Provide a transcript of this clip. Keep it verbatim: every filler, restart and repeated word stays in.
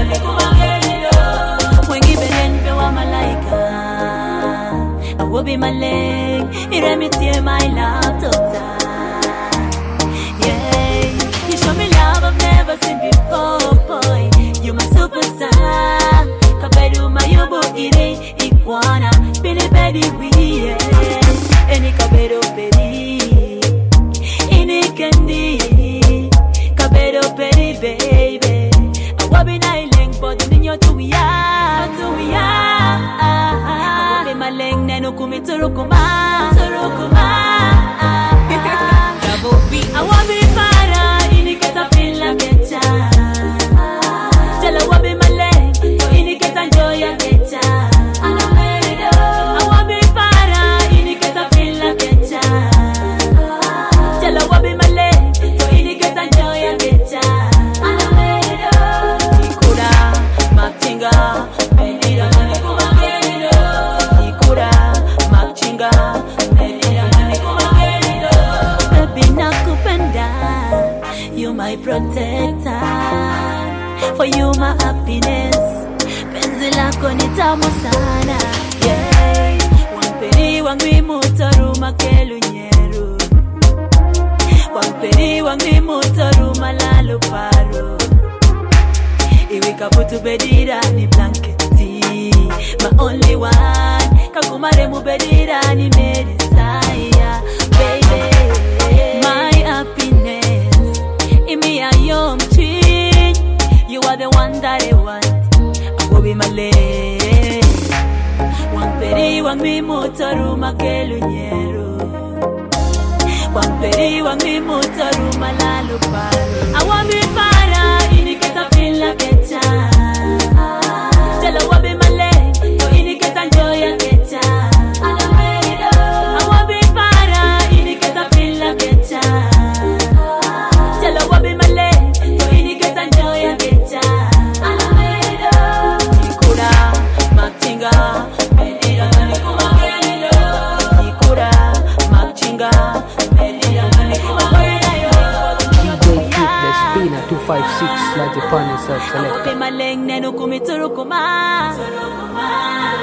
Wengi beden wa malaika, I will be my leg. Iremitie my love total. Yeah, you show me love I've never seen before, boy. You my superstar. Kabedu mayubo ire ikwana. Bili bedi we yeah. Any kabedu bedi. Ini kendi. Kabedu bedi baby. I will be nailing but ninyo tu we are. Tu we are. I will be my leg nenu kumi turukuma. Turukuma. I want be para, ini keta feel like a child. Jala wabi malay, ini keta enjoy a child. I want be para, ini keta feel like a child. Jala wabi malay, ini keta enjoy a child. Ikura, makchinga, menira mani kumagenido. Ikura, makchinga, menira mani kumagenido. Baby nakupenda, you my protector. For you my happiness, penzi lako ni tamu sana. Yeah, wamperi wangi mutaru makelu nyeru. Wamperi wangi mutaru malalu paru. Iwi kaputu bedira ni blanketi, my only one. Kakumare mu bedira ni medisaya, baby. My happiness, imi ayom chin. You are the one that I want. I will be my lady. Wamperi wangi mutaru makelu nyeru. Wamperi wangi mutaru malalu paru. I want be para, ini keta feel like a child. Jala wabi malay, so ini keta enjoy a child. I want be para, ini keta feel like a child. Jala wabi malay, so ini keta enjoy a child. Ikura, makchinga, menira mani kumagenido. Ikura, makchinga, menira mani kumagenido. D J Keep the Spinner two five six like the Japanese self-selector. Maleng nenu kumiturukuma.